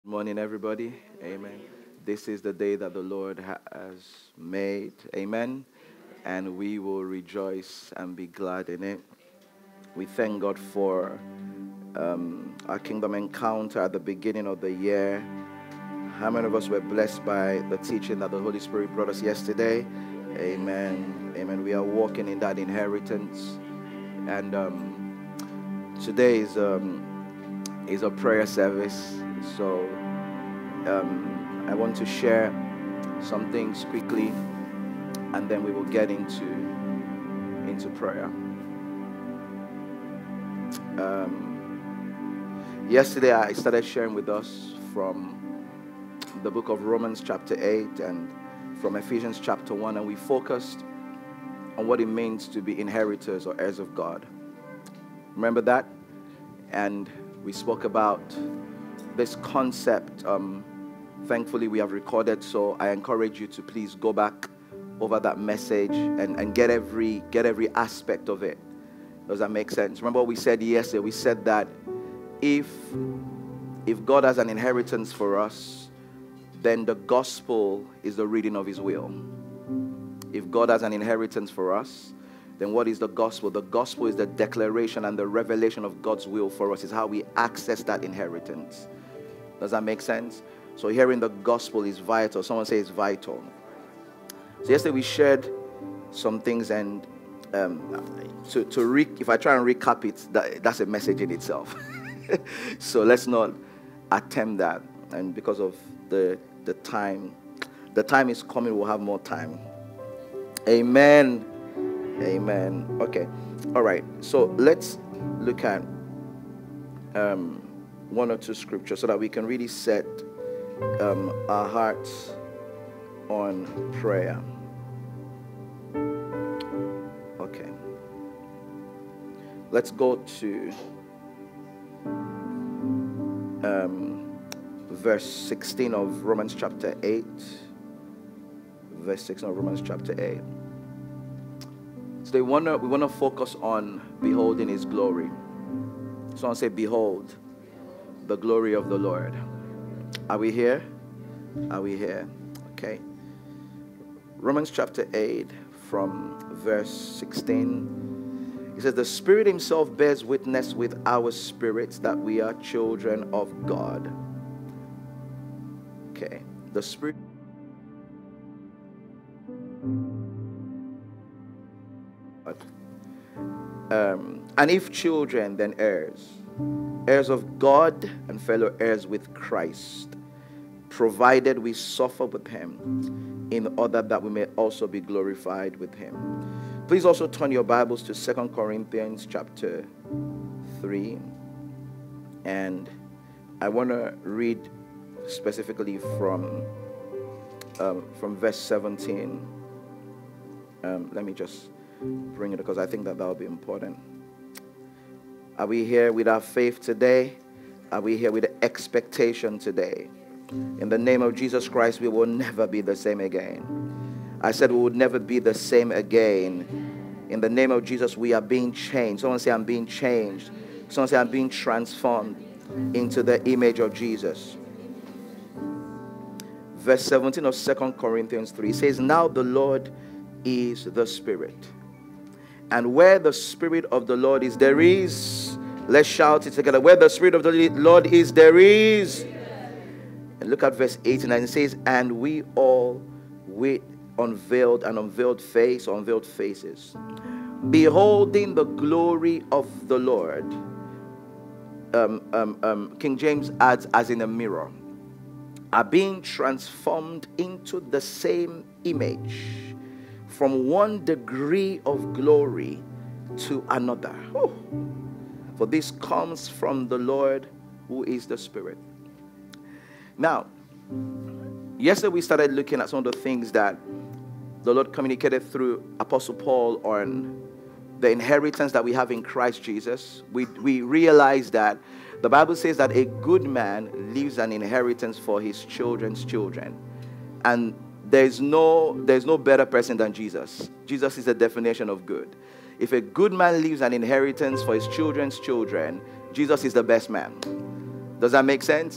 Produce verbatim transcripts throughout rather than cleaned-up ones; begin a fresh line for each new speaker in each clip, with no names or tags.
Morning, everybody. Amen. This is the day that the Lord ha- has made. Amen. And we will rejoice and be glad in it. We thank God for um, our kingdom encounter at the beginning of the year. How many of us were blessed by the teaching that the Holy Spirit brought us yesterday? Amen. Amen. We are walking in that inheritance. And um, today is, um, is a prayer service. So um, I want to share some things quickly, and then we will get into into prayer. Um, yesterday I started sharing with us from the book of Romans chapter eight and from Ephesians chapter one, and we focused on what it means to be inheritors or heirs of God. Remember that? And we spoke about this concept. Um, thankfully, we have recorded, so I encourage you to please go back over that message and, and get every get every aspect of it. Does that make sense? Remember what we said yesterday? We said that if if God has an inheritance for us, then the gospel is the reading of His will. If God has an inheritance for us, then what is the gospel? The gospel is the declaration and the revelation of God's will for us. Is how we access that inheritance. Does that make sense? So hearing the gospel is vital. Someone say it's vital. So yesterday we shared some things, and um, to, to re- if I try and recap it, that, that's a message in itself. So let's not attempt that. And because of the the time, the time is coming, we'll have more time. Amen. Amen. Okay. All right. So let's look at um, one or two scriptures so that we can really set um, our hearts on prayer. Okay. Let's go to um, verse sixteen of Romans chapter eight. Verse sixteen of Romans chapter eight. So they wanna, we want to focus on beholding His glory. Someone say, behold the glory of the Lord. Are we here? Are we here? Okay. Romans chapter eight from verse sixteen. It says, the Spirit Himself bears witness with our spirits that we are children of God. Okay. The Spirit. Um, and if children, then heirs. Heirs of God and fellow heirs with Christ, provided we suffer with Him, in order that we may also be glorified with Him. Please also turn your Bibles to Second Corinthians chapter three. And I want to read specifically from, um, from verse seventeen. Um, let me just bring it because I think that that will be important. Are we here with our faith today? Are we here with expectation today? In the name of Jesus Christ, we will never be the same again. I said we would never be the same again. In the name of Jesus, we are being changed. Someone say, I'm being changed. Someone say, I'm being transformed into the image of Jesus. Verse seventeen of Second Corinthians three says, now the Lord is the Spirit. And where the Spirit of the Lord is, there is, let's shout it together. Where the Spirit of the Lord is, there is. And look at verse eighteen, and it says, and we all with unveiled and unveiled face, unveiled faces, beholding the glory of the Lord. Um, um, um, King James adds, as in a mirror, are being transformed into the same image, from one degree of glory to another. Oh. For this comes from the Lord, who is the Spirit. Now, yesterday we started looking at some of the things that the Lord communicated through Apostle Paul on the inheritance that we have in Christ Jesus. We, we realized that the Bible says that a good man leaves an inheritance for his children's children. And There's no, there's no better person than Jesus. Jesus is the definition of good. If a good man leaves an inheritance for his children's children, Jesus is the best man. Does that make sense?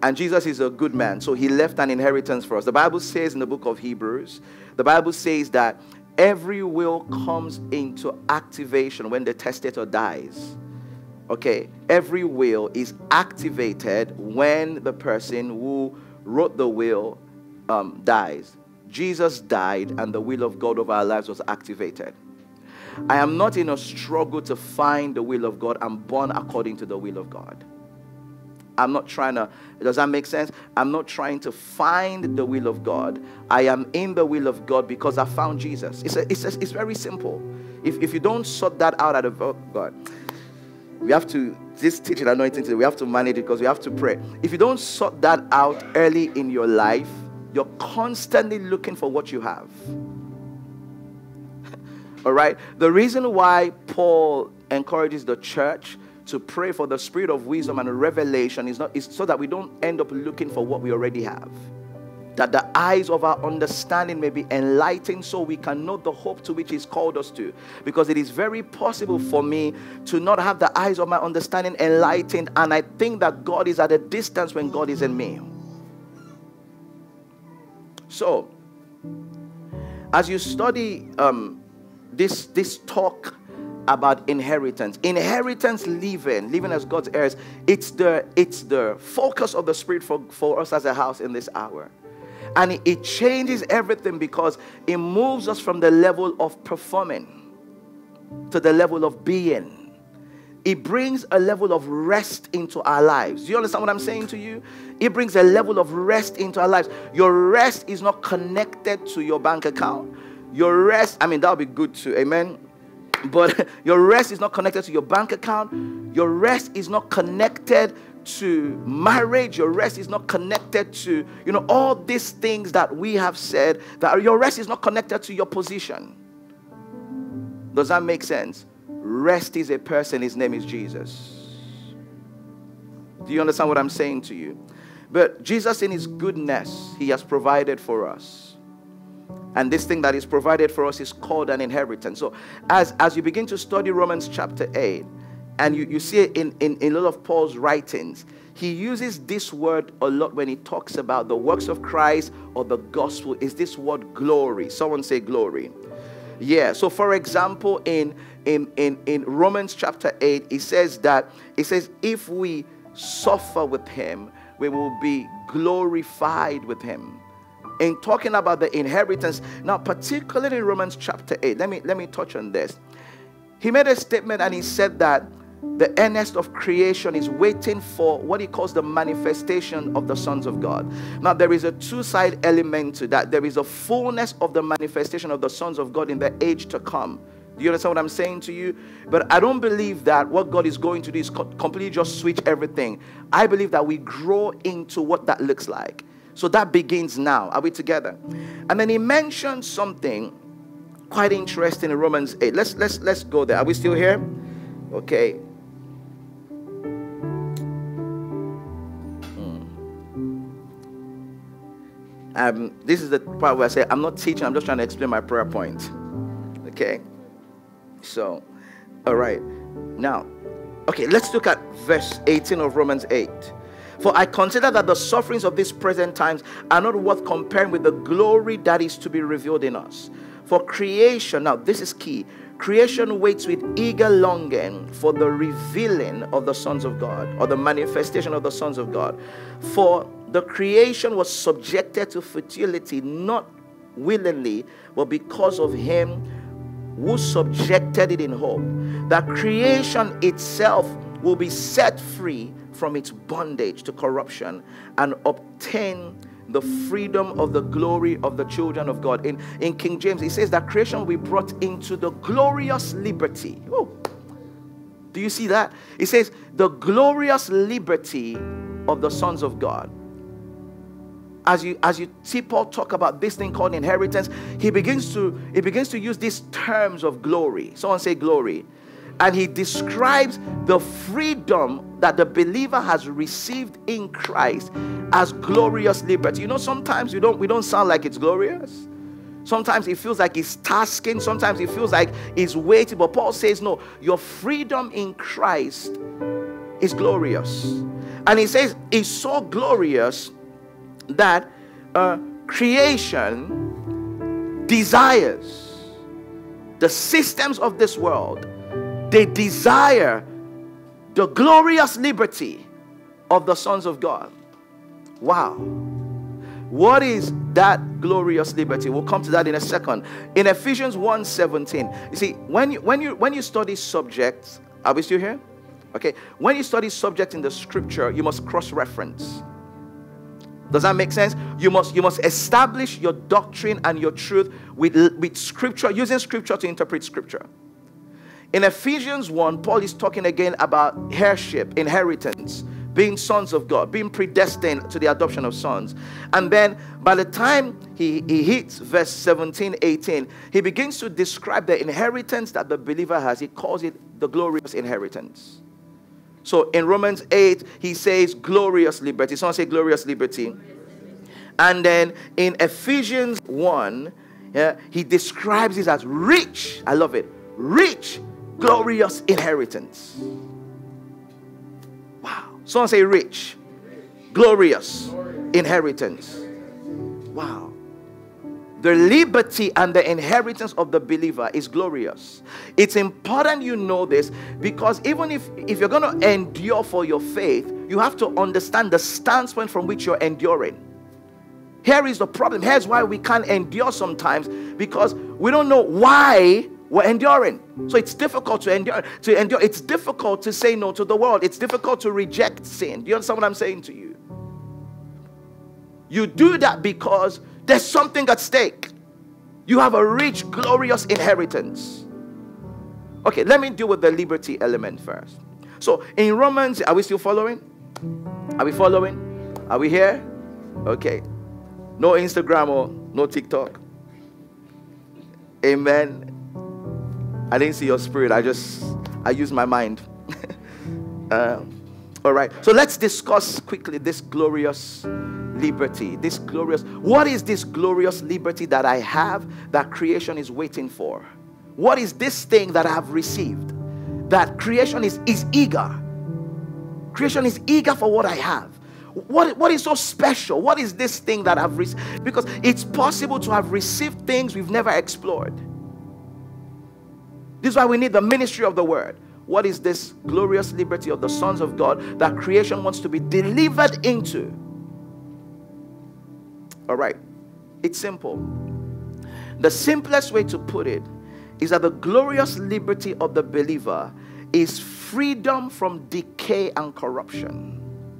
And Jesus is a good man, so he left an inheritance for us. The Bible says in the book of Hebrews, the Bible says that every will comes into activation when the testator dies. Okay, every will is activated when the person who wrote the will um, dies. Jesus died and the will of God over our lives was activated. I am not in a struggle to find the will of God. I'm born according to the will of God. I'm not trying to, does that make sense? I'm not trying to find the will of God. I am in the will of God because I found Jesus. It's, a, it's, a, it's very simple. If, if you don't sort that out out of God, we have to, this teaching anointing today, we have to manage it because we have to pray. If you don't sort that out early in your life, you're constantly looking for what you have. All right? The reason why Paul encourages the church to pray for the spirit of wisdom and revelation is not is so that we don't end up looking for what we already have. That the eyes of our understanding may be enlightened so we can know the hope to which he's called us to. Because it is very possible for me to not have the eyes of my understanding enlightened, and I think that God is at a distance when God is in me. So, as you study um, this, this talk about inheritance, inheritance living, living as God's heirs, it's the, it's the focus of the Spirit for, for us as a house in this hour. And it, it changes everything because it moves us from the level of performing to the level of being. It brings a level of rest into our lives. Do you understand what I'm saying to you? It brings a level of rest into our lives. Your rest is not connected to your bank account. Your rest, I mean, that'll be good too, amen? But your rest is not connected to your bank account. Your rest is not connected to marriage. Your rest is not connected to, you know, all these things that we have said. That your rest is not connected to your position. Does that make sense? Rest is a person. His name is Jesus. Do you understand what I'm saying to you? But Jesus, in his goodness, he has provided for us. And this thing that is provided for us is called an inheritance. So as, as you begin to study Romans chapter eight, and you, you see it in, in, in a lot of Paul's writings, he uses this word a lot when he talks about the works of Christ or the gospel, is this word glory. Someone say glory. Yeah, so for example, in, in, in, in Romans chapter eight, it says that, it says, if we suffer with him, we will be glorified with him. In talking about the inheritance, now particularly in Romans chapter eight, let me, let me touch on this. He made a statement and he said that the earnest of creation is waiting for what he calls the manifestation of the sons of God. Now, there is a two-side element to that. There is a fullness of the manifestation of the sons of God in the age to come. Do you understand what I'm saying to you? But I don't believe that what God is going to do is co- completely just switch everything. I believe that we grow into what that looks like. So that begins now. Are we together? And then he mentioned something quite interesting in Romans eight. Let's, let's, let's go there. Are we still here? Okay. Um, this is the part where I say, I'm not teaching, I'm just trying to explain my prayer point. Okay? So, all right. Now, okay, let's look at verse eighteen of Romans eight. For I consider that the sufferings of these present times are not worth comparing with the glory that is to be revealed in us. For creation, now this is key, creation waits with eager longing for the revealing of the sons of God, or the manifestation of the sons of God. For the creation was subjected to futility, not willingly, but because of him who subjected it in hope, that creation itself will be set free from its bondage to corruption and obtain the freedom of the glory of the children of God. In, in King James, it says that creation will be brought into the glorious liberty. Oh, do you see that? It says the glorious liberty of the sons of God. As you as you see Paul talk about this thing called inheritance, he begins to he begins to use these terms of glory. Someone say glory. And he describes the freedom that the believer has received in Christ as glorious liberty. You know, sometimes we don't we don't sound like it's glorious. Sometimes it feels like it's tasking. Sometimes it feels like it's weighty. But Paul says, no, your freedom in Christ is glorious. And he says it's so glorious that uh, creation desires the systems of this world. They desire the glorious liberty of the sons of God. Wow. What is that glorious liberty? We'll come to that in a second. In Ephesians one seventeen, you see, when you when you when you study subjects, are we still here? Okay. When you study subject in the scripture, you must cross-reference. Does that make sense? You must you must establish your doctrine and your truth with, with scripture, using scripture to interpret scripture. In Ephesians one, Paul is talking again about heirship, inheritance, being sons of God, being predestined to the adoption of sons. And then by the time he, he hits verse seventeen, eighteen, he begins to describe the inheritance that the believer has. He calls it the glorious inheritance. So in Romans eight, he says glorious liberty. Someone say glorious liberty. And then in Ephesians one, yeah, he describes it as rich. I love it. Rich, glorious inheritance. Wow. Someone say rich, glorious inheritance. Wow. The liberty and the inheritance of the believer is glorious. It's important you know this, because even if, if you're going to endure for your faith, you have to understand the standpoint from which you're enduring. Here is the problem. Here's why we can't endure sometimes, because we don't know why we're enduring. So it's difficult to endure. To endure. It's difficult to say no to the world. It's difficult to reject sin. Do you understand what I'm saying to you? You do that because there's something at stake. You have a rich, glorious inheritance. Okay, let me deal with the liberty element first. So in Romans, are we still following? Are we following? Are we here? Okay. No Instagram or no TikTok. Amen. I didn't see your spirit. I just, I used my mind. uh, all right. So let's discuss quickly this glorious liberty. This glorious, what is this glorious liberty that I have that creation is waiting for? What is this thing that I have received that creation is, is eager? Creation is eager for what I have. What, what is so special? What is this thing that I've received? Because it's possible to have received things we've never explored. This is why we need the ministry of the word. What is this glorious liberty of the sons of God that creation wants to be delivered into? All right. It's simple. The simplest way to put it is that the glorious liberty of the believer is freedom from decay and corruption.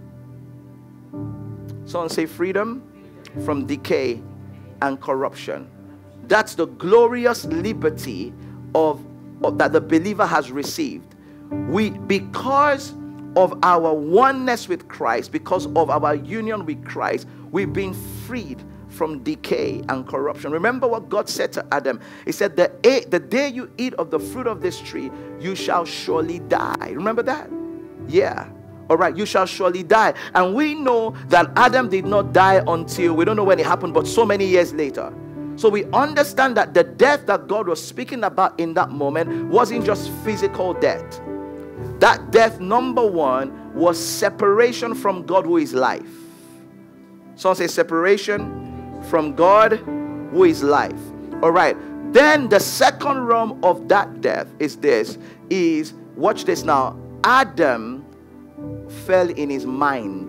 Someone say freedom from decay and corruption. That's the glorious liberty of, of that the believer has received. We, because of our oneness with Christ, because of our union with Christ, we've been freed from decay and corruption. Remember what God said to Adam. He said, the, the day you eat of the fruit of this tree, you shall surely die. Remember that? Yeah. All right, you shall surely die. And we know that Adam did not die until, we don't know when it happened, but so many years later. So we understand that the death that God was speaking about in that moment wasn't just physical death. That death, number one, was separation from God who is life. Someone say separation from God who is life. All right. Then the second realm of that death is this, is, watch this now, Adam fell in his mind.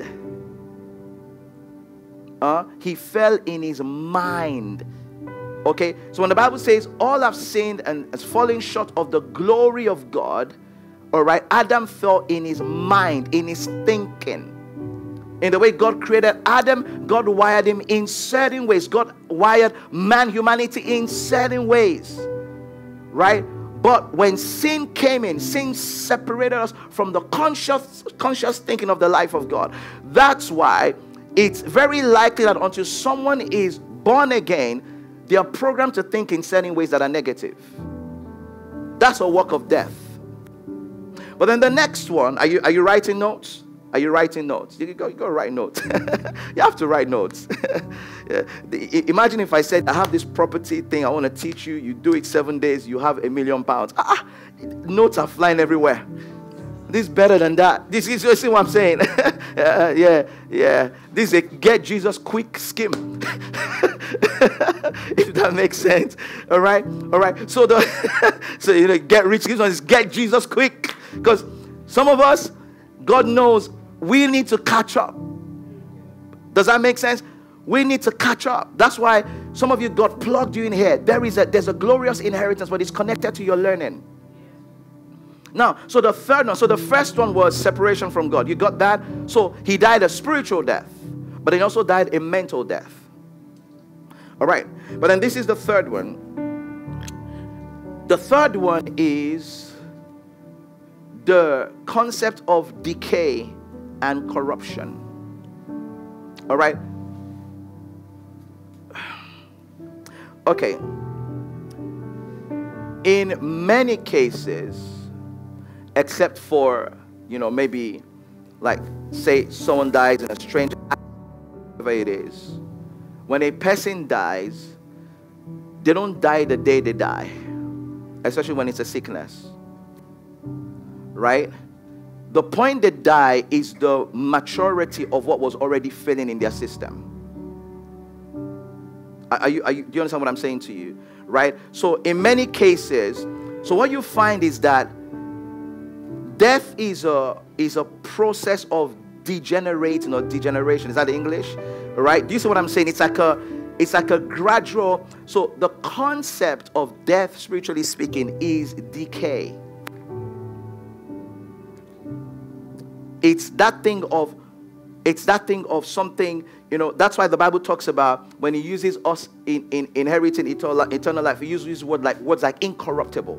Uh, he fell in his mind. Okay, so when the Bible says all have sinned and has fallen short of the glory of God, all right, Adam fell in his mind, in his thinking. In the way God created Adam, God wired him in certain ways. God wired man, humanity in certain ways, right? But when sin came in, sin separated us from the conscious, conscious thinking of the life of God. That's why it's very likely that until someone is born again, they are programmed to think in certain ways that are negative. That's a work of death. But then the next one, are you, are you writing notes? Are you writing notes? You go, you go write notes. You have to write notes. Yeah. Imagine if I said, I have this property thing I want to teach you. You do it seven days, you have a million pounds. Ah, notes are flying everywhere. this is better than that. This is, you see what I'm saying? uh, yeah, yeah. This is a get Jesus quick scheme. If that makes sense. All right, all right. So the so you know, get rich. This one is get Jesus quick, because some of us, God knows, we need to catch up. Does that make sense? We need to catch up. That's why some of you got plugged you in here. There is a there's a glorious inheritance, but it's connected to your learning. Now, so the third one, so the first one was separation from God. You got that? So he died a spiritual death, but he also died a mental death. All right. But then this is the third one. The third one is the concept of decay and corruption. All right. Okay. In many cases, except for, you know, maybe like say someone dies in a strange, whatever it is. When a person dies, they don't die the day they die, especially when it's a sickness, right? The point they die is the maturity of what was already failing in their system. Are you, are you, do you understand what I'm saying to you? Right? So in many cases, so what you find is that death is a is a process of degenerating or degeneration. Is that English? Right? Do you see what I'm saying? It's like a it's like a gradual. So the concept of death, spiritually speaking, is decay. It's that thing of it's that thing of something, you know, that's why the Bible talks about when he uses us in, in inheriting eternal, eternal life, he uses words like words like incorruptible.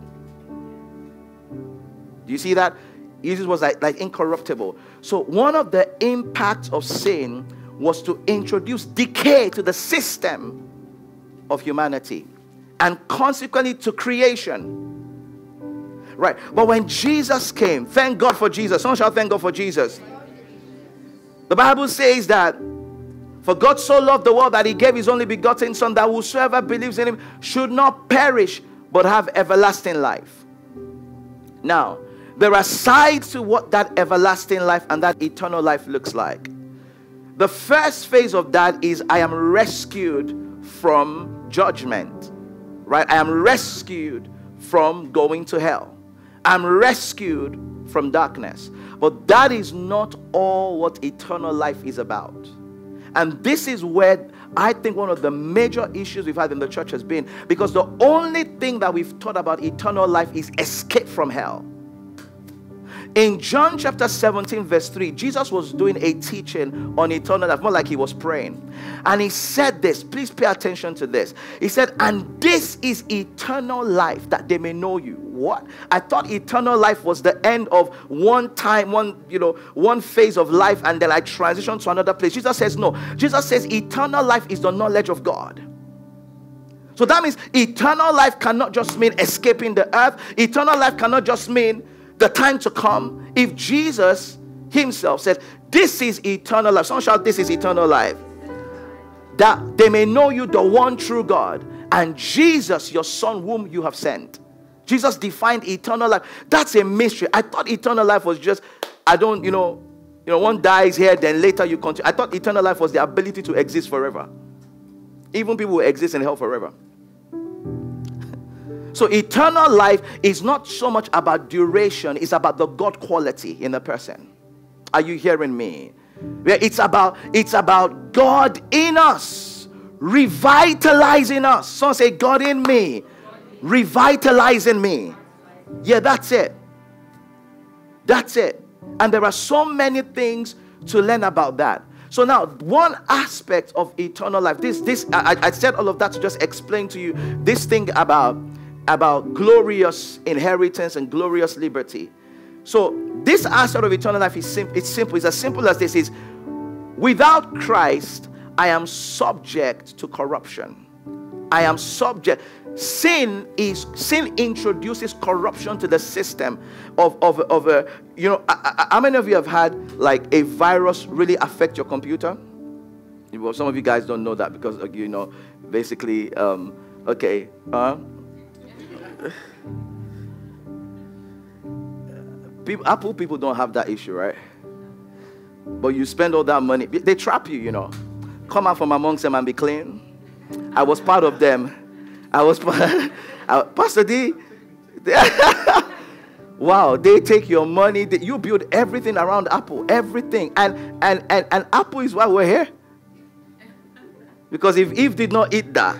Do you see that? He uses words like, like incorruptible. So one of the impacts of sin was to introduce decay to the system of humanity and consequently to creation. Right. But when Jesus came, thank God for Jesus. Someone shall thank God for Jesus. The Bible says that for God so loved the world that he gave his only begotten Son, that whosoever believes in him should not perish but have everlasting life. Now, there are sides to what that everlasting life and that eternal life looks like. The first phase of that is I am rescued from judgment. Right? I am rescued from going to hell. I'm rescued from darkness. But that is not all what eternal life is about. And this is where I think one of the major issues we've had in the church has been, because the only thing that we've taught about eternal life is escape from hell. In John chapter seventeen verse three, Jesus was doing a teaching on eternal life, more like he was praying. And he said this, please pay attention to this. He said, and this is eternal life, that they may know you. What? I thought eternal life was the end of one time, one, you know, one phase of life, and then I transition to another place. Jesus says no. Jesus says eternal life is the knowledge of God. So that means eternal life cannot just mean escaping the earth. Eternal life cannot just mean the time to come. If Jesus himself said, this is eternal life. Someone shout, this is eternal life. That they may know you, the one true God, and Jesus, your Son, whom you have sent. Jesus defined eternal life. That's a mystery. I thought eternal life was just, I don't, you know, you know, one dies here, then later you continue. I thought eternal life was the ability to exist forever. Even people who exist in hell forever. So eternal life is not so much about duration, it's about the God quality in a person. Are you hearing me? It's about, it's about God in us, revitalizing us. Someone say, God in me, revitalizing me. Yeah, that's it. That's it. And there are so many things to learn about that. So now, one aspect of eternal life, this, this, I, I said all of that to just explain to you this thing about about glorious inheritance and glorious liberty. So this aspect of eternal life is simple. It's simple. It's as simple as this: is without Christ, I am subject to corruption. I am subject. Sin is sin introduces corruption to the system of of of a, you know. How many of you have had like a virus really affect your computer? Well, some of you guys don't know that because you know, basically, um, okay. Uh, People, Apple people don't have that issue, right? But you spend all that money. They trap you, you know. Come out from amongst them and be clean. I was part of them. I was part. I, Pastor D. Wow, they take your money. They, you build everything around Apple, everything, and and and and Apple is why we're here. Because if Eve did not eat that,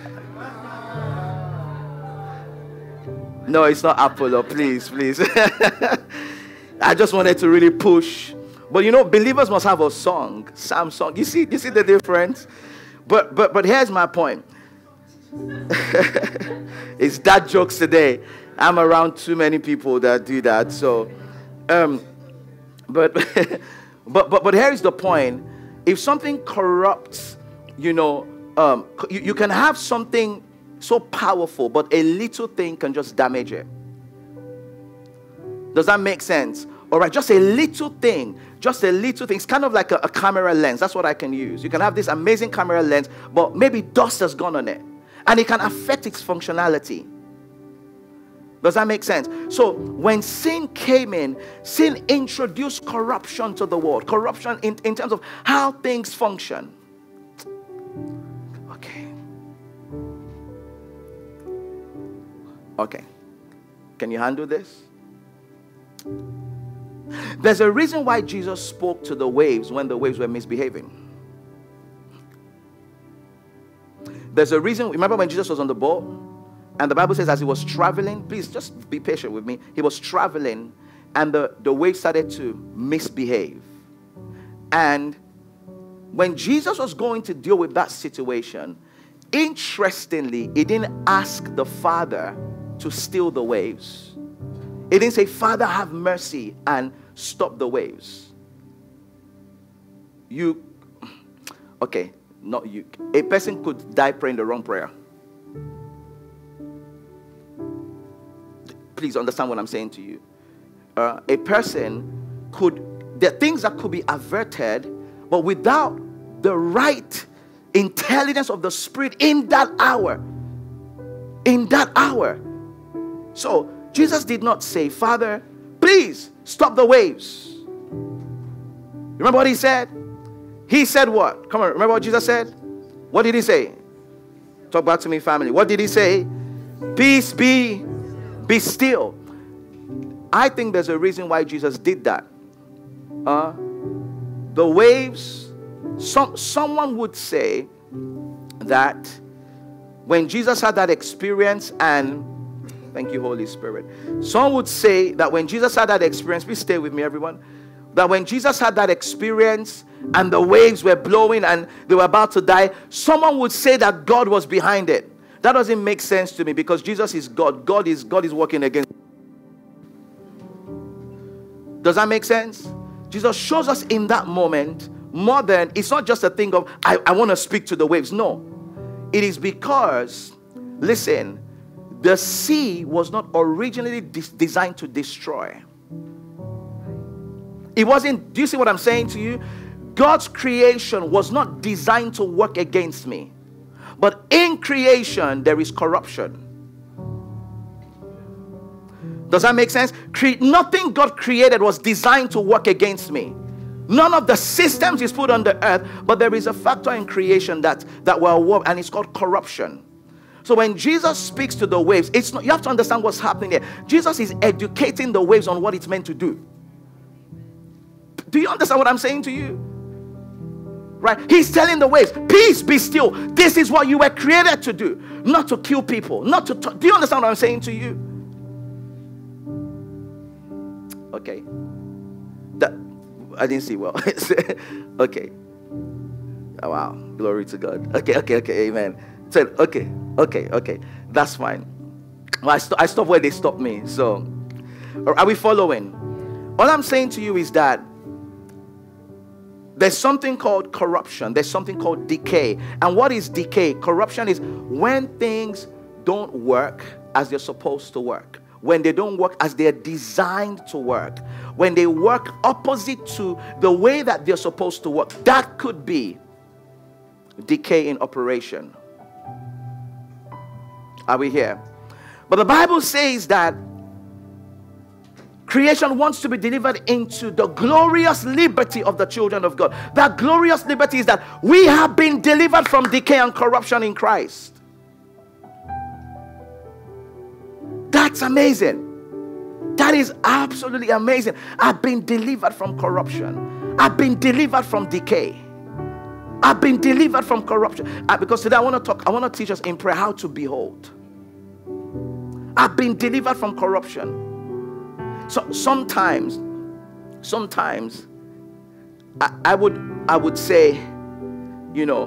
no, it's not Apple. Oh, please, please. I just wanted to really push. But you know, believers must have a song, Sam song. You see, you see the difference. But but but here's my point. It's dad jokes today. I'm around too many people that do that. So, um, but but but but here's the point. If something corrupts, you know, um, you, you can have something so powerful, but a little thing can just damage it. Does that make sense? All right, just a little thing, just a little thing. It's kind of like a, a camera lens. That's what I can use. You can have this amazing camera lens, but maybe dust has gone on it, and it can affect its functionality. Does that make sense? So when sin came in, sin introduced corruption to the world. Corruption in, in terms of how things function. Okay. Okay. Can you handle this? There's a reason why Jesus spoke to the waves when the waves were misbehaving. There's a reason. Remember when Jesus was on the boat? And the Bible says as he was traveling, please just be patient with me. He was traveling and the, the waves started to misbehave. And when Jesus was going to deal with that situation, interestingly, he didn't ask the Father to still the waves. He didn't say, Father, have mercy and stop the waves. You, okay, not you. A person could die praying the wrong prayer. Please understand what I'm saying to you. Uh, a person could, there are things that could be averted, but without the right intelligence of the Spirit in that hour. In that hour. So, Jesus did not say, Father, please stop the waves. Remember what he said? He said what? Come on, remember what Jesus said? What did he say? Talk back to me, family. What did he say? Peace be Be still. I think there's a reason why Jesus did that. Uh, the waves, some, someone would say that when Jesus had that experience and, thank you, Holy Spirit. Some would say that when Jesus had that experience, please stay with me, everyone. That when Jesus had that experience and the waves were blowing and they were about to die, someone would say that God was behind it. That doesn't make sense to me because Jesus is God. God is God is working against. Does that make sense? Jesus shows us in that moment more than, it's not just a thing of, I, I want to speak to the waves. No. It is because, listen, the sea was not originally de- designed to destroy. It wasn't, do you see what I'm saying to you? God's creation was not designed to work against me. But in creation, there is corruption. Does that make sense? Cre- nothing God created was designed to work against me. None of the systems is put on the earth, but there is a factor in creation that, that will work, and it's called corruption. So when Jesus speaks to the waves, it's not, you have to understand what's happening here. Jesus is educating the waves on what it's meant to do. Do you understand what I'm saying to you? Right? He's telling the waves, peace, be still. This is what you were created to do. Not to kill people. Not to talk. Do you understand what I'm saying to you? Okay. That, I didn't see well. Okay. Oh, wow. Glory to God. Okay, okay, okay. Amen. So, okay, okay, okay. That's fine. Well, I, st- I stopped where they stopped me. So, are we following? All I'm saying to you is that there's something called corruption. There's something called decay. And what is decay? Corruption is when things don't work as they're supposed to work. When they don't work as they're designed to work. When they work opposite to the way that they're supposed to work. That could be decay in operation. Are we here? But the Bible says that Creation wants to be delivered into the glorious liberty of the children of God. That glorious liberty is that we have been delivered from decay and corruption in Christ. That's amazing. That is absolutely amazing. I've been delivered from corruption. I've been delivered from decay. I've been delivered from corruption. Uh, because today I want to talk, I want to teach us in prayer how to behold. I've been delivered from corruption. So sometimes, sometimes I, I would I would say, you know,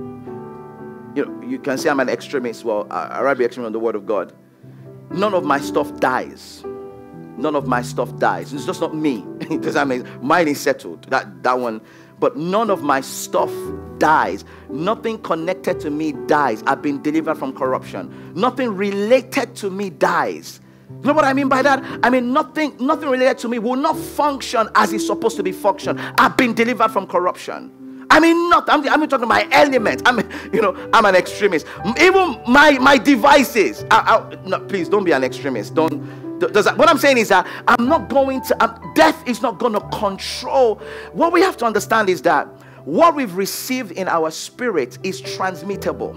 you know, you can say I'm an extremist. Well, I, I'd rather be extremist on the word of God. None of my stuff dies. None of my stuff dies. It's just not me. Does that mean mine is settled? That that one. But none of my stuff dies. Nothing connected to me dies. I've been delivered from corruption. Nothing related to me dies. You know what I mean by that? I mean nothing, nothing related to me will not function as it's supposed to be function. I've been delivered from corruption. I mean not. I'm, I'm talking my element. I'm, you know, I'm an extremist. Even my my devices. I, I, no, please don't be an extremist. Don't. Does that, what I'm saying is that I'm not going to. Um, death is not going to control. What we have to understand is that what we've received in our spirit is transmittable.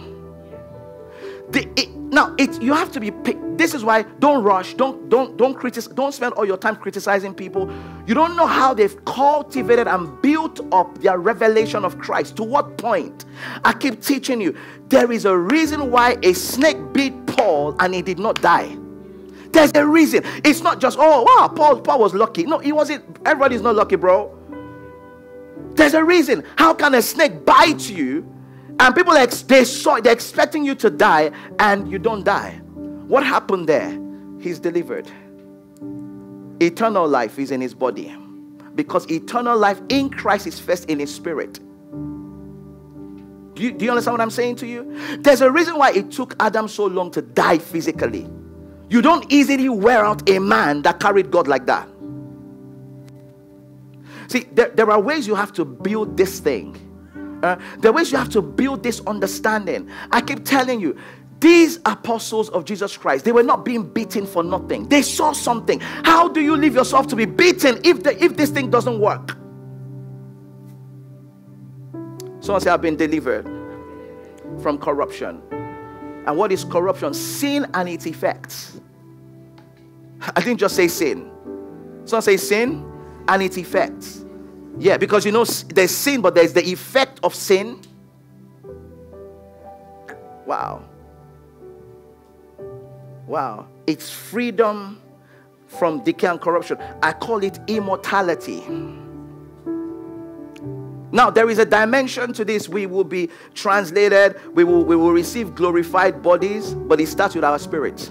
The, it, now, it you have to be. This is why don't rush. Don't don't don't criticize. Don't spend all your time criticizing people. You don't know how they've cultivated and built up their revelation of Christ. To what point? I keep teaching you. There is a reason why a snake bit Paul and he did not die. There's a reason. It's not just, oh wow, Paul Paul was lucky. No, he wasn't. Everybody's not lucky, bro. There's a reason. How can a snake bite you? And people ex- they saw they're expecting you to die and you don't die. What happened there? He's delivered. Eternal life is in his body. Because eternal life in Christ is first in his spirit. Do you, do you understand what I'm saying to you? There's a reason why it took Adam so long to die physically. You don't easily wear out a man that carried God like that. See, there, there are ways you have to build this thing. Uh, there are ways you have to build this understanding. I keep telling you, these apostles of Jesus Christ, they were not being beaten for nothing. They saw something. How do you leave yourself to be beaten if the, if this thing doesn't work? Someone say, I've been delivered from corruption. And what is corruption? Sin and its effects. I didn't just say sin. Someone say sin and its effects. Yeah, because you know there's sin, but there's the effect of sin. Wow. Wow. It's freedom from decay and corruption. I call it immortality. Now, there is a dimension to this. We will be translated. We will, we will receive glorified bodies, but it starts with our spirit.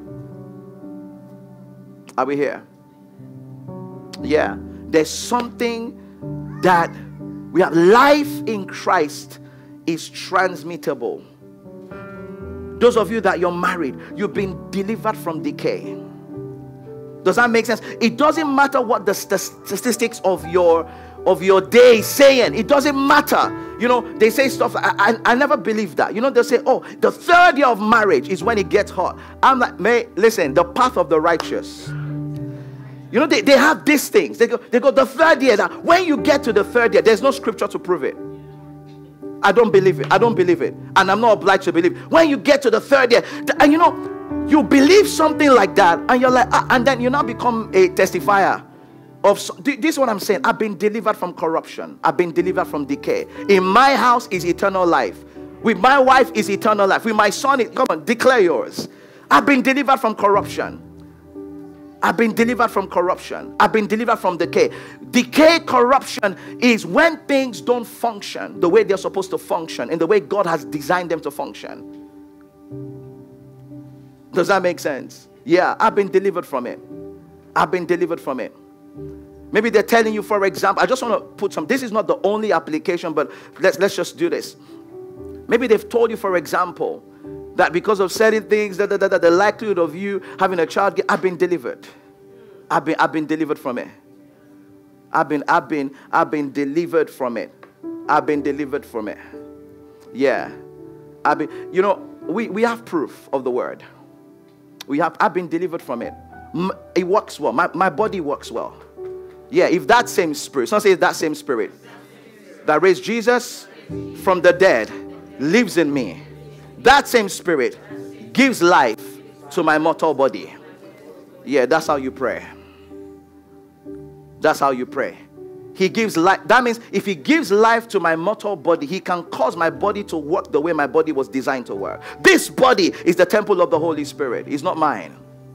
Are we here? Yeah. There's something that we have. Life in Christ is transmittable. Those of you that you're married, you've been delivered from decay. Does that make sense? It doesn't matter what the st- statistics of your of your day is saying. It doesn't matter. You know, they say stuff. I, I, I never believe that. You know, they say, oh, the third year of marriage is when it gets hot. I'm like, may listen, the path of the righteous. You know, they, they have these things. They go, they go the third year. That when you get to the third year, there's no scripture to prove it. I don't believe it. I don't believe it. And I'm not obliged to believe it. When you get to the third year, and you know, you believe something like that, and you're like, ah, and then you now become a testifier of. This is what I'm saying. I've been delivered from corruption. I've been delivered from decay. In my house is eternal life. With my wife is eternal life. With my son, it, come on, declare yours. I've been delivered from corruption. I've been delivered from corruption. I've been delivered from decay. Decay, corruption is when things don't function the way they're supposed to function, in the way God has designed them to function. Does that make sense? Yeah, I've been delivered from it. I've been delivered from it. Maybe they're telling you, for example, I just want to put some, this is not the only application, but let's, let's just do this. Maybe they've told you, for example, that because of certain things, that, that, that, the likelihood of you having a child, I've been delivered. I've been, I've been delivered from it. I've been, I've been, I've been delivered from it. I've been delivered from it. Yeah. I've been, you know, we, we have proof of the word. We have, I've been delivered from it. m- it works well. My, my body works well. Yeah, if that same spirit, someone says that same spirit that raised Jesus from the dead lives in me, that same spirit gives life to my mortal body. Yeah, that's how you pray. That's how you pray. He gives life. That means if he gives life to my mortal body, he can cause my body to work the way my body was designed to work. This body is the temple of the Holy Spirit. It's not mine.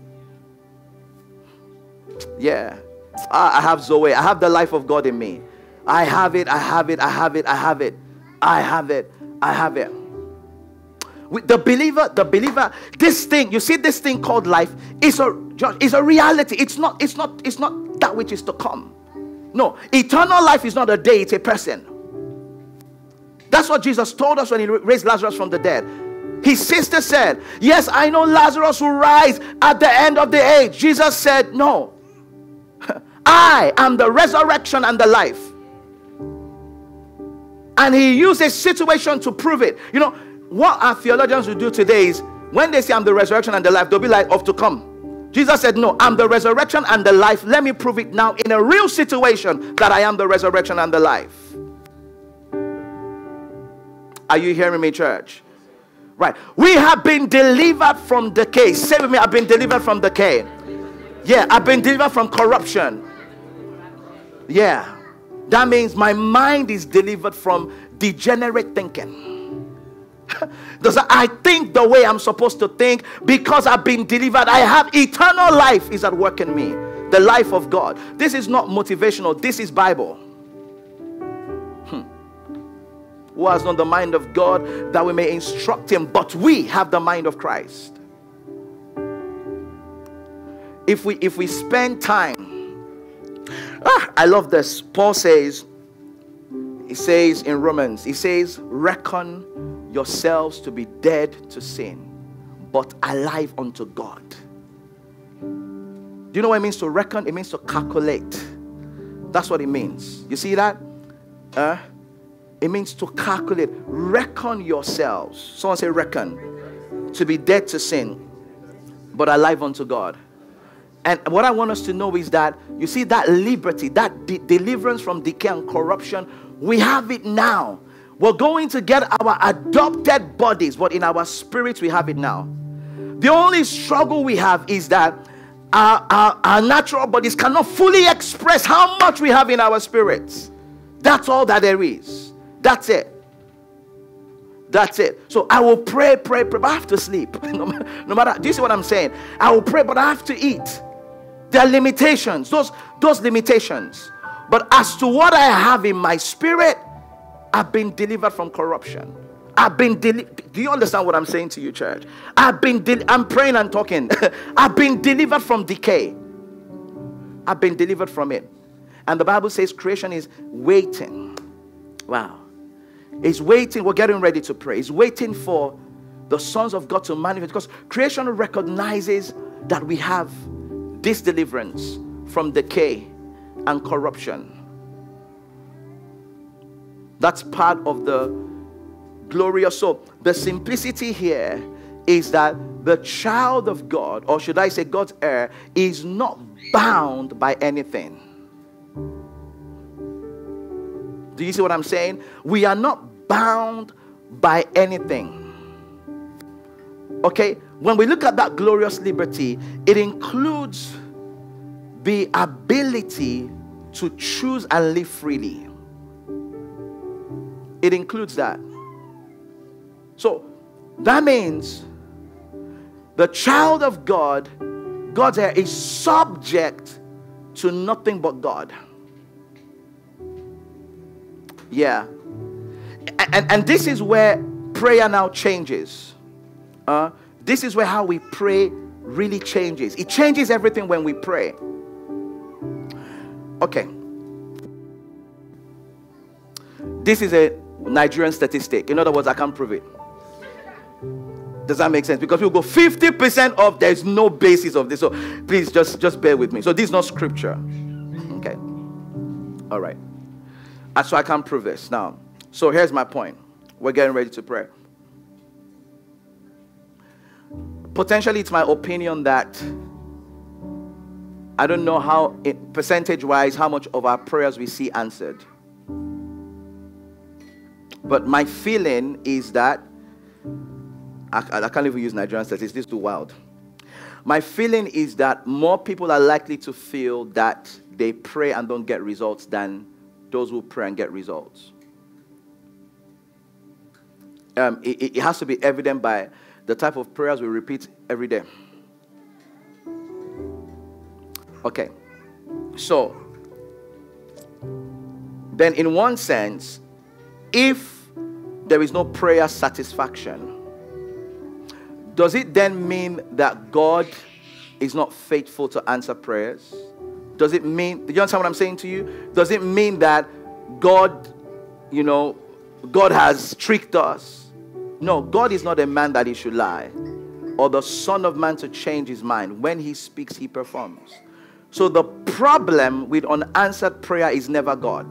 Yeah. I have Zoe. I have the life of God in me. I have it. I have it. I have it. I have it. I have it. I have it. With the believer, the believer, this thing, you see, this thing called life is a is a reality. It's not, it's not, it's not that which is to come. No, eternal life is not a day, it's a person. That's what Jesus told us when he raised Lazarus from the dead. His sister said, yes, I know Lazarus will rise at the end of the age. Jesus said, no. I am the resurrection and the life. And he used a situation to prove it. You know, what our theologians will do today is, when they say I'm the resurrection and the life, they'll be like, of to come. Jesus said, no, I'm the resurrection and the life. Let me prove it now in a real situation that I am the resurrection and the life. Are you hearing me, church? Right. We have been delivered from decay. Say with me, I've been delivered from decay. Yeah, I've been delivered from corruption. Yeah. That means my mind is delivered from degenerate thinking. Does I think the way I'm supposed to think because I've been delivered. I have eternal life is at work in me. The life of God. This is not motivational. This is Bible. Hmm. Who has known the mind of God that we may instruct him? But we have the mind of Christ. If we if we spend time, ah, I love this. Paul says, he says in Romans, he says, reckon yourselves to be dead to sin, but alive unto God. Do you know what it means to reckon? It means to calculate. That's what it means. You see that? Uh, it means to calculate. Reckon yourselves. Someone say reckon. To be dead to sin, but alive unto God. And what I want us to know is that, you see, that liberty, that de- deliverance from decay and corruption, we have it now. We're going to get our adopted bodies, but in our spirits we have it now. The only struggle we have is that our, our, our natural bodies cannot fully express how much we have in our spirits. That's all that there is. That's it. That's it. So I will pray, pray, pray, but I have to sleep. no, no matter, do you see what I'm saying? I will pray, but I have to eat. There are limitations, those, those limitations. But as to what I have in my spirit, I've been delivered from corruption. I've been delivered. Do you understand what I'm saying to you, church? I've been del- I'm praying and talking. I've been delivered from decay. I've been delivered from it. And the Bible says creation is waiting. Wow. It's waiting. We're getting ready to pray. It's waiting for the sons of God to manifest, because creation recognizes that we have this deliverance from decay and corruption. That's part of the glorious. So the simplicity here is that the child of God, or should I say God's heir, is not bound by anything. Do you see what I'm saying? We are not bound by anything. Okay? When we look at that glorious liberty, it includes the ability to choose and live freely. It includes that. So that means the child of God, God's heir, is subject to nothing but God. Yeah. And, and this is where prayer now changes. Uh, this is where how we pray really changes. It changes everything when we pray. Okay. This is a Nigerian statistic. In other words, I can't prove it. Does that make sense? Because people go fifty percent of, there's no basis of this. So please just, just bear with me. So this is not scripture. Okay. All right. So I can't prove this. Now, so here's my point. We're getting ready to pray. Potentially, it's my opinion that I don't know how, percentage-wise, how much of our prayers we see answered. But my feeling is that, I, I can't even use Nigerian statistics, this is too wild. My feeling is that more people are likely to feel that they pray and don't get results than those who pray and get results. Um, it, it has to be evident by the type of prayers we repeat every day. Okay, so then in one sense, if there is no prayer satisfaction, does it then mean that God is not faithful to answer prayers? Does it mean, do you understand what I'm saying to you? Does it mean that God, you know, God has tricked us? No, God is not a man that he should lie, or the son of man to change his mind. When he speaks, he performs. So the problem with unanswered prayer is never God.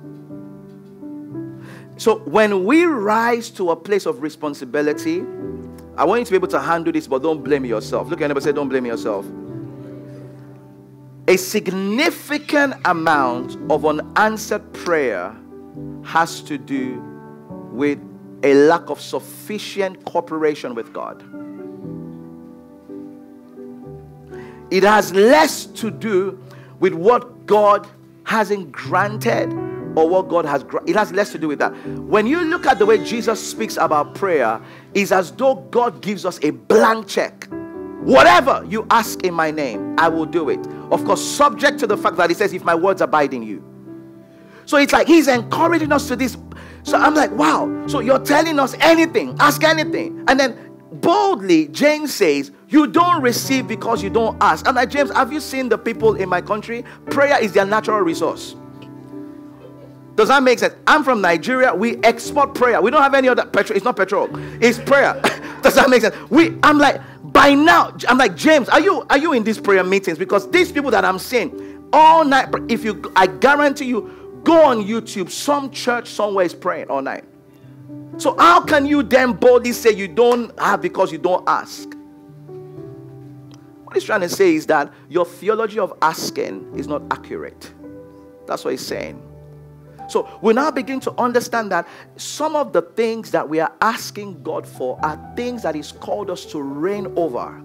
So when we rise to a place of responsibility, I want you to be able to handle this, but don't blame yourself. Look at anybody, say, don't blame yourself. A significant amount of unanswered prayer has to do with a lack of sufficient cooperation with God. It has less to do with what God hasn't granted or what God has granted. It has less to do with that. When you look at the way Jesus speaks about prayer, it's as though God gives us a blank check. Whatever you ask in my name, I will do it. Of course, subject to the fact that he says, if my words abide in you. So it's like he's encouraging us to this. So I'm like, wow. So you're telling us anything, ask anything. And then boldly, James says, you don't receive because you don't ask. I'm like, James, have you seen the people in my country? Prayer is their natural resource. Does that make sense? I'm from Nigeria. We export prayer. We don't have any other petrol. It's not petrol. It's prayer. Does that make sense? We, I'm like, by now, I'm like, James, are you are you in these prayer meetings? Because these people that I'm seeing all night, if you, I guarantee you, go on YouTube, some church somewhere is praying all night. So how can you then boldly say you don't have because you don't ask? What he's trying to say is that your theology of asking is not accurate. That's what he's saying. So we now begin to understand that some of the things that we are asking God for are things that he's called us to reign over.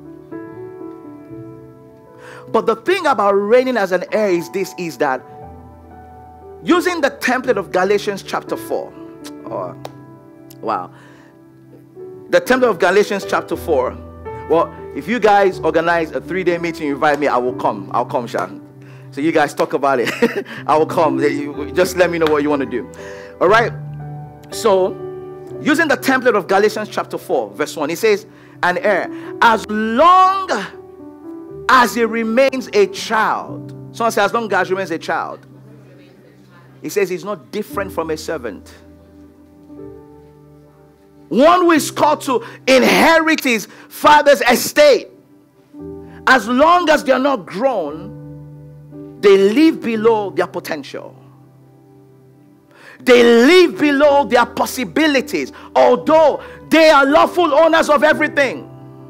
But the thing about reigning as an heir is this, is that using the template of Galatians chapter four. Oh, wow. The template of Galatians chapter four. Well, if you guys organize a three-day meeting, you invite me, I will come. I'll come, Sean. So you guys talk about it. I will come. Just let me know what you want to do. All right. So, using the template of Galatians chapter four, verse one, it says, an heir, as long as he remains a child. Someone says, as long as he remains a child. He says he's not different from a servant. One who is called to inherit his father's estate. As long as they are not grown, they live below their potential. They live below their possibilities, although they are lawful owners of everything.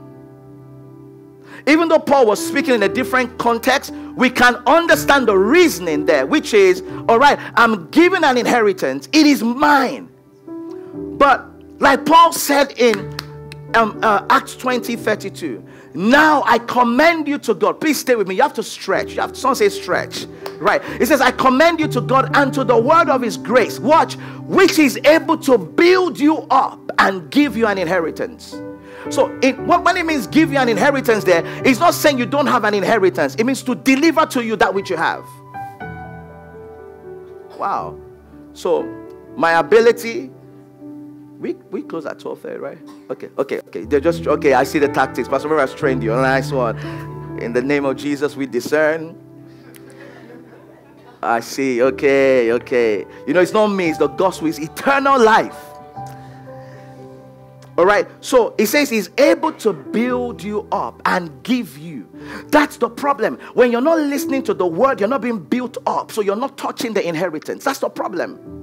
Even though Paul was speaking in a different context, we can understand the reasoning there, which is, all right, I'm given an inheritance. It is mine. But like Paul said in um, uh, Acts twenty thirty-two, now I commend you to God. Please stay with me. You have to stretch. You have to, someone say stretch. Right. It says, I commend you to God and to the word of his grace. Watch. Which is able to build you up and give you an inheritance. So it, what, when it means give you an inheritance there, it's not saying you don't have an inheritance. It means to deliver to you that which you have. Wow. So my ability... We we close at twelve thirty, right? Okay, okay, okay. They're just okay. I see the tactics. Pastor Mary has trained you. Nice one. In the name of Jesus, we discern. I see. Okay, okay. You know, it's not me. It's the gospel. It's eternal life. All right. So it says he's able to build you up and give you. That's the problem. When you're not listening to the word, you're not being built up. So you're not touching the inheritance. That's the problem.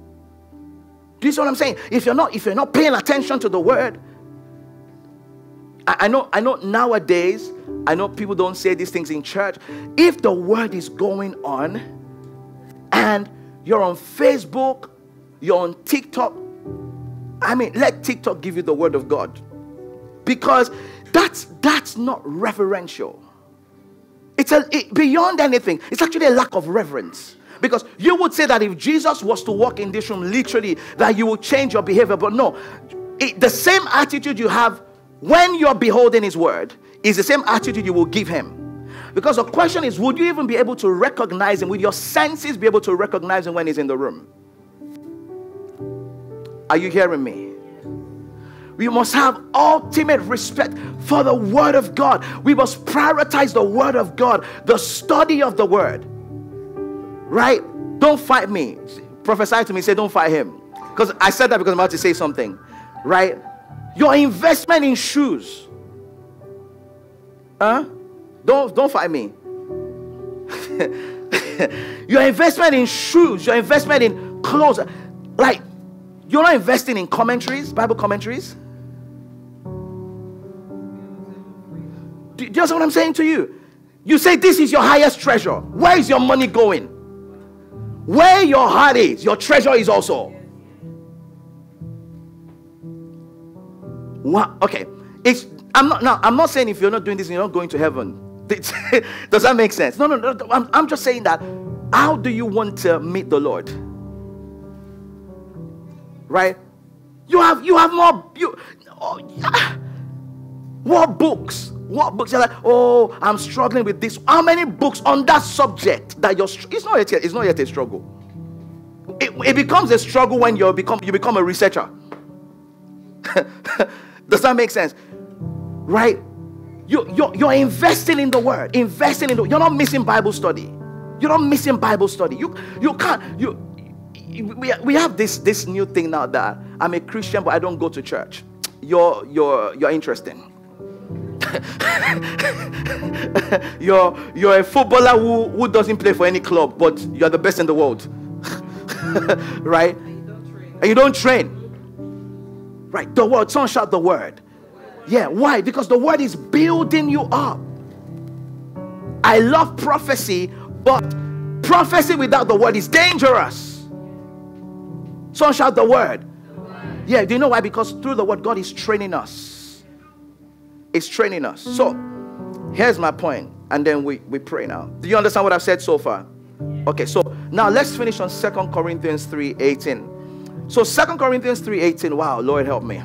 Do you see what I'm saying? If you're not, if you're not paying attention to the word, I, I know, I know nowadays, I know people don't say these things in church. If the word is going on and you're on Facebook, you're on TikTok, I mean, let TikTok give you the word of God. Because that's that's not reverential. It's a it, beyond anything. It's actually a lack of reverence. Because you would say that if Jesus was to walk in this room, literally, that you would change your behavior. But no, it, the same attitude you have when you're beholding his word is the same attitude you will give him. Because the question is, would you even be able to recognize him? Would your senses be able to recognize him when he's in the room? Are you hearing me? We must have ultimate respect for the word of God. We must prioritize the word of God, the study of the word. Right? Don't fight me. Prophesy to me, say don't fight him. Because I said that because I'm about to say something. Right? Your investment in shoes. Huh? Don't, don't fight me. Your investment in shoes, your investment in clothes. Like, you're not investing in commentaries, Bible commentaries. Do you understand what I'm saying to you? You say this is your highest treasure. Where is your money going? Where your heart is, your treasure is also. What? Okay. It's, I'm not now. I'm not saying if you're not doing this, you're not going to heaven. Does that make sense? No, no, no. I'm, I'm just saying that. How do you want to meet the Lord? Right? You have you have more you oh, yeah. What books? What books? You're like, oh, I'm struggling with this. How many books on that subject that you're? It's not yet. It's not yet a struggle. It, it becomes a struggle when you become you become a researcher. Does that make sense? Right? You you're, you're investing in the word. Investing in the. You're not missing Bible study. You're not missing Bible study. You you can't you. We, we have this this new thing now that I'm a Christian but I don't go to church. You're you're you're interesting. you're you're a footballer who, who doesn't play for any club, but you're the best in the world. Right? And you don't train. Right? The word, someone shout the word. Yeah, why? Because the word is building you up. I love prophecy, but prophecy without the word is dangerous. Someone shout the word. Yeah, do you know why? Because through the word, God is training us. It's training us. So, here's my point. And then we, we pray now. Do you understand what I've said so far? Okay, so now let's finish on Second Corinthians three eighteen. So, Second Corinthians three eighteen. Wow, Lord help me.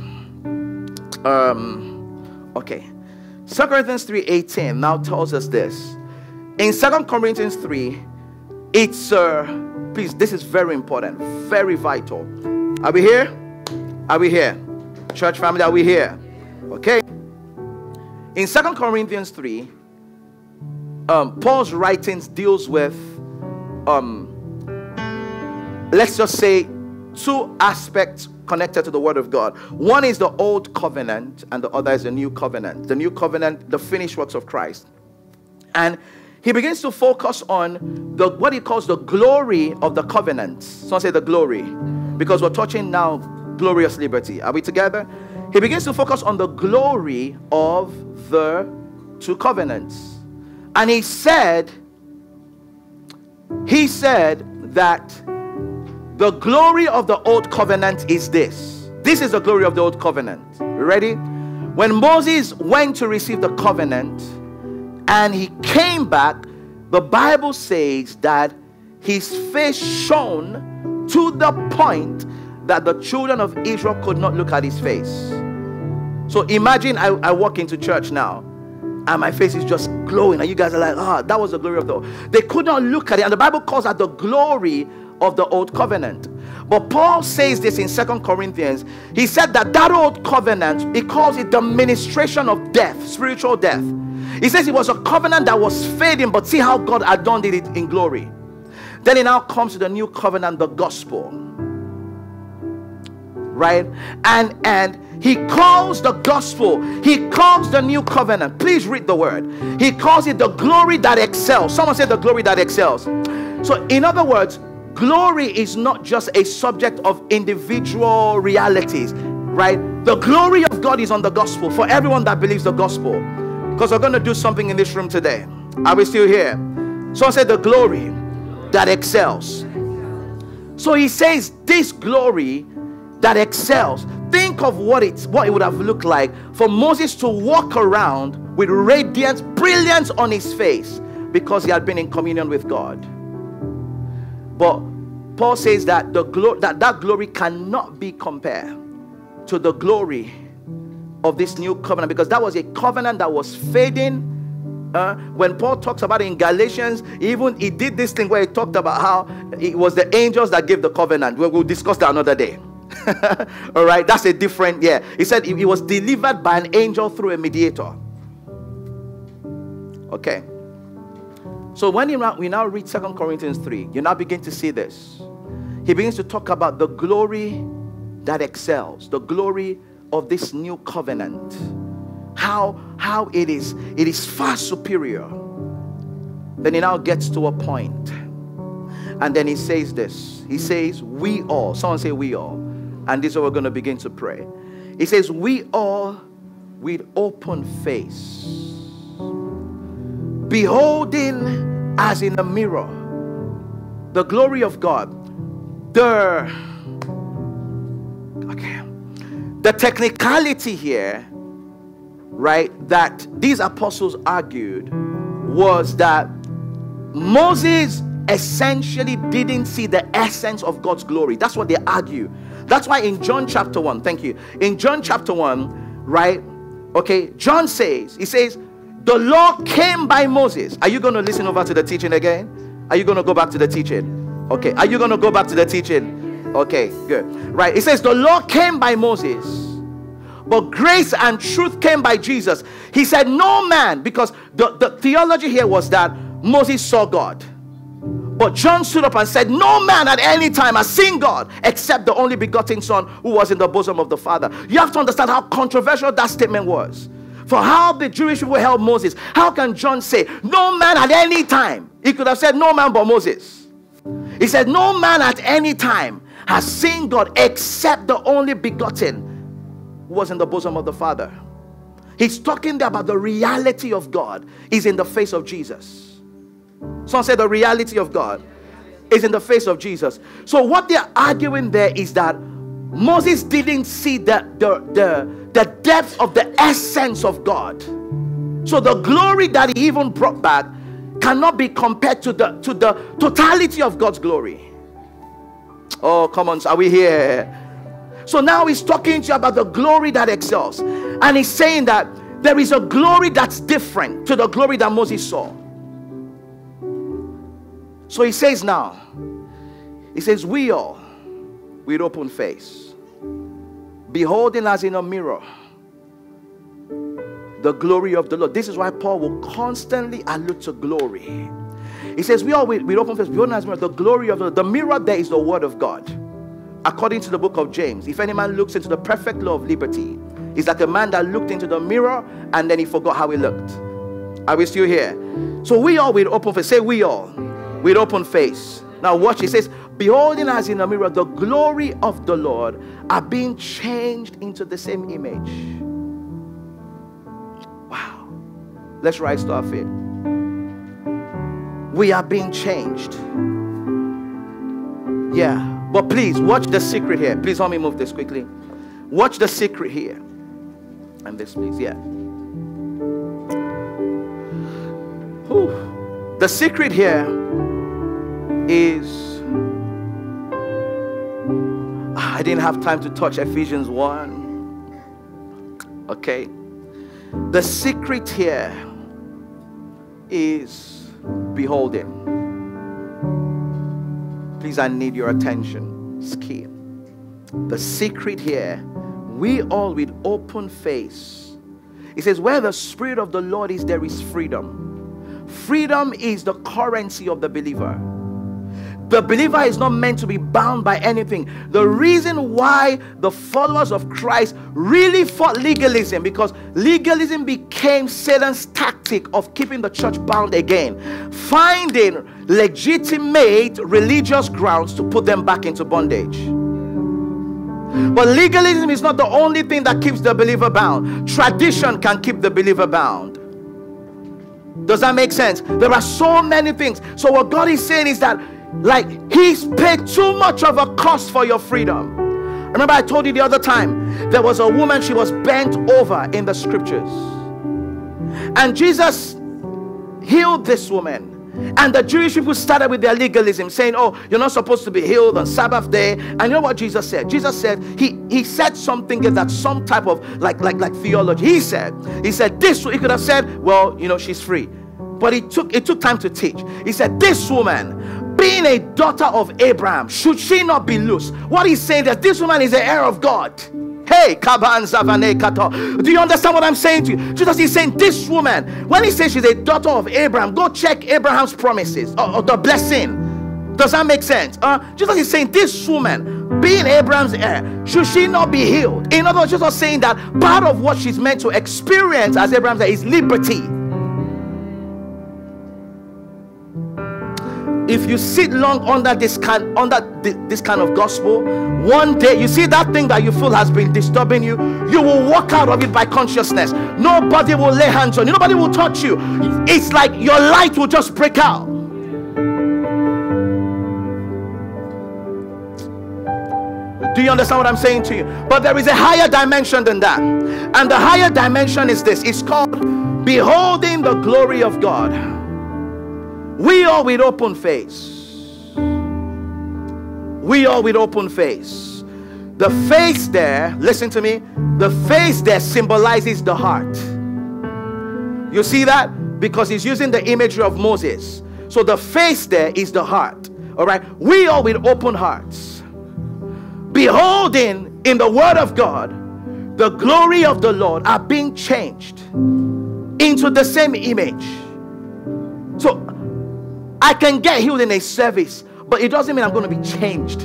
Um, okay. Second Corinthians three eighteen now tells us this. In Second Corinthians three, it's, uh, please, this is very important. Very vital. Are we here? Are we here? Church family, are we here? Okay. In Second Corinthians three, um, Paul's writings deals with, um, let's just say, two aspects connected to the word of God. One is the old covenant and the other is the new covenant. The new covenant, the finished works of Christ. And he begins to focus on the what he calls the glory of the covenant. Someone say the glory. Because we're touching now glorious liberty. Are we together? He begins to focus on the glory of the two covenants. And he said, he said that the glory of the old covenant is this. This is the glory of the old covenant. Ready? When Moses went to receive the covenant and he came back, the Bible says that his face shone to the point that the children of Israel could not look at his face. So imagine I, I walk into church now and my face is just glowing and you guys are like, ah, oh, that was the glory of the old. They could not look at it, and the Bible calls that the glory of the old covenant. But Paul says this in Second Corinthians. He said that that old covenant, he calls it the ministration of death, spiritual death. He says it was a covenant that was fading, but see how God adorned it in glory. Then it now comes to the new covenant, the gospel. Right? And and he calls the gospel, he calls the new covenant. Please read the word. He calls it the glory that excels. Someone said the glory that excels. So in other words, glory is not just a subject of individual realities, right? The glory of God is on the gospel for everyone that believes the gospel. Because we're going to do something in this room today. Are we still here? Someone said the glory that excels. So he says this glory that excels. Think of what it's what it would have looked like for Moses to walk around with radiance, brilliance on his face, because he had been in communion with God. But Paul says that the glo- that, that glory cannot be compared to the glory of this new covenant, because that was a covenant that was fading. Uh, when Paul talks about it in Galatians, even he did this thing where he talked about how it was the angels that gave the covenant. We'll, we'll discuss that another day. All right, that's a different, yeah. He said it was delivered by an angel through a mediator. Okay. So when you now, we now read Second Corinthians three, you now begin to see this. He begins to talk about the glory that excels, the glory of this new covenant. How, how it is, it is far superior. Then he now gets to a point. And then he says this. He says, we all, someone say we all. And this is what we're going to begin to pray. He says, we all with open face, beholding as in a mirror the glory of God. The, okay, the technicality here, right, that these apostles argued was that Moses essentially didn't see the essence of God's glory. That's what they argue. That's why in John chapter one, thank you. In John chapter one, right, okay, John says, he says, the law came by Moses. Are you going to listen over to the teaching again? Are you going to go back to the teaching? Okay. Are you going to go back to the teaching? Okay, good. Right. It says the law came by Moses, but grace and truth came by Jesus. He said, no man, because the, the theology here was that Moses saw God. But John stood up and said, no man at any time has seen God except the only begotten Son who was in the bosom of the Father. You have to understand how controversial that statement was. For how the Jewish people held Moses. How can John say, no man at any time? He could have said, no man but Moses. He said, no man at any time has seen God except the only begotten who was in the bosom of the Father. He's talking there about the reality of God is in the face of Jesus. Someone said the reality of God is in the face of Jesus. So what they're arguing there is that Moses didn't see the, the, the, the depth of the essence of God. So the glory that he even brought back cannot be compared to the, to the totality of God's glory. Oh, come on, are we here? So now he's talking to you about the glory that excels. And he's saying that there is a glory that's different to the glory that Moses saw. So he says now, he says, we all with open face, beholding as in a mirror the glory of the Lord. This is why Paul will constantly allude to glory. He says, we all with, with open face, beholding as in a mirror the glory of the Lord. The mirror there is the word of God. According to the book of James, if any man looks into the perfect law of liberty, he's like a man that looked into the mirror and then he forgot how he looked. Are we still here? So we all with open face. Say we all with open face. Now watch, it says, beholding as in a mirror the glory of the Lord, are being changed into the same image. Wow. Let's rise to our feet. We are being changed. Yeah. But please, watch the secret here. Please help me move this quickly. Watch the secret here. And this, please. Yeah. Whew. The secret here is, I didn't have time to touch Ephesians one. Okay. The secret here is beholding. Please, I need your attention. It's key. The secret here, we all with open face. It says, where the Spirit of the Lord is, there is freedom. Freedom is the currency of the believer. The believer is not meant to be bound by anything. The reason why the followers of Christ really fought legalism, because legalism became Satan's tactic of keeping the church bound again, finding legitimate religious grounds to put them back into bondage. But legalism is not the only thing that keeps the believer bound. Tradition can keep the believer bound. Does that make sense? There are so many things. So what God is saying is that, like, he's paid too much of a cost for your freedom. Remember I told you the other time, there was a woman, she was bent over in the scriptures. And Jesus healed this woman. And the Jewish people started with their legalism, saying, oh, you're not supposed to be healed on Sabbath day. And you know what Jesus said? Jesus said, he, he said something that's some type of like, like, like theology. He said, he said this, he could have said, well, you know, she's free. But it took, it took time to teach. He said, this woman, being a daughter of Abraham, should she not be loose? What he's saying, that this woman is the heir of God. Hey, do you understand what I'm saying to you? Jesus is saying this woman, when he says she's a daughter of Abraham, go check Abraham's promises or, or the blessing. Does that make sense? Uh, Jesus is saying this woman, being Abraham's heir, should she not be healed? In other words, Jesus is saying that part of what she's meant to experience as Abraham's heir is liberty. If you sit long under this kind under this kind of gospel, one day you see that thing that you feel has been disturbing you, you will walk out of it by consciousness. Nobody will lay hands on you, nobody will touch you. It's like your light will just break out. Do you understand what I'm saying to you? But there is a higher dimension than that, and the higher dimension is this. It's called beholding the glory of God. We all with open face. We all with open face. The face there, listen to me, the face there symbolizes the heart. You see that? Because he's using the imagery of Moses. So the face there is the heart. All right? We all with open hearts, beholding in the word of God the glory of the Lord, are being changed into the same image. So I can get healed in a service, but it doesn't mean I'm going to be changed.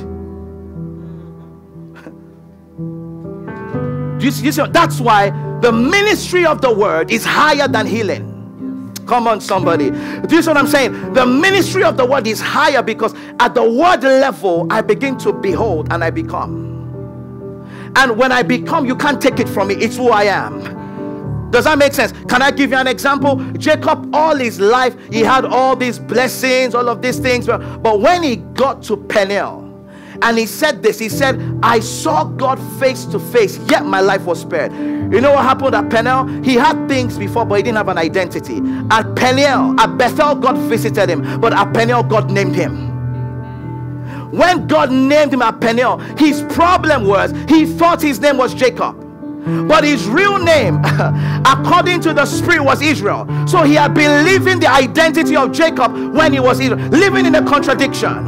Do you see, you see? That's why the ministry of the word is higher than healing. Come on, somebody. Do you see what I'm saying? The ministry of the word is higher because at the word level, I begin to behold and I become. And when I become, you can't take it from me. It's who I am. Does that make sense? Can I give you an example? Jacob, all his life, he had all these blessings, all of these things. But, but when he got to Peniel, and he said this, he said, I saw God face to face, yet my life was spared. You know what happened at Peniel? He had things before, but he didn't have an identity. At Peniel, at Bethel, God visited him. But at Peniel, God named him. When God named him at Peniel, his problem was, he thought his name was Jacob. But his real name, according to the Spirit, was Israel. So he had been living the identity of Jacob when he was Israel, living in a contradiction.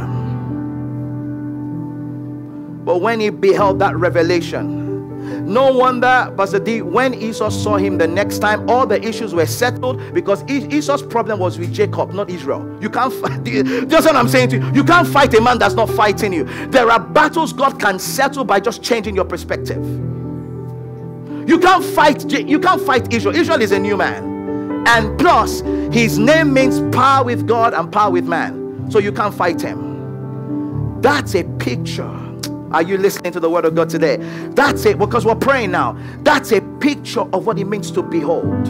But when he beheld that revelation, no wonder, Pastor D, when Esau saw him the next time, all the issues were settled, because Esau's problem was with Jacob, not Israel. You can't fight. That's what I'm saying to you. You can't fight a man that's not fighting you. There are battles God can settle by just changing your perspective. You can't fight, you can't fight Israel. Israel is a new man. And plus, his name means power with God and power with man. So you can't fight him. That's a picture. Are you listening to the word of God today? That's it, because we're praying now. That's a picture of what it means to behold.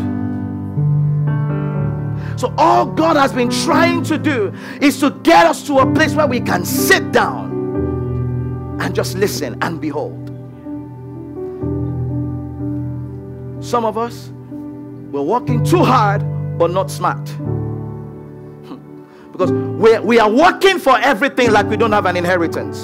So all God has been trying to do is to get us to a place where we can sit down and just listen and behold. Some of us, we're working too hard but not smart, because we we are working for everything like we don't have an inheritance.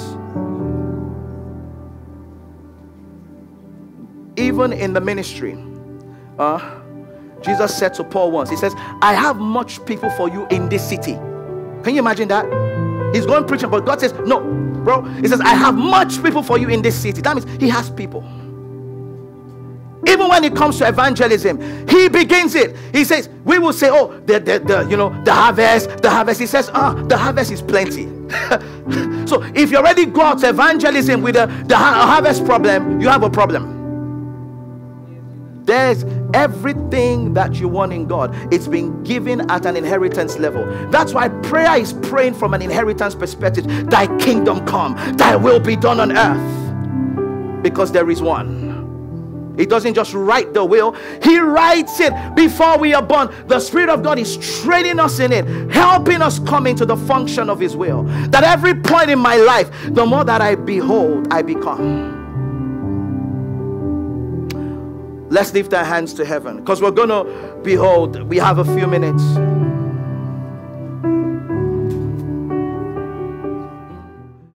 Even in the ministry, uh, Jesus said to Paul once, he says, I have much people for you in this city. Can you imagine that? He's going preaching, but God says, no, bro. He says, I have much people for you in this city. That means he has people. Even when it comes to evangelism, he begins it. He says, we will say, oh, the, the, the you know, the harvest, the harvest. He says, ah, the harvest is plenty. So if you already go out to evangelism with a, the harvest problem, you have a problem. There's everything that you want in God. It's been given at an inheritance level. That's why prayer is praying from an inheritance perspective. Thy kingdom come, thy will be done on earth. because there is one. He doesn't just write the will, he writes it before we are born. The Spirit of God is training us in it, helping us come into the function of his will. That every point in my life, the more that I behold, I become. Let's lift our hands to heaven, because we're going to behold. We have a few minutes.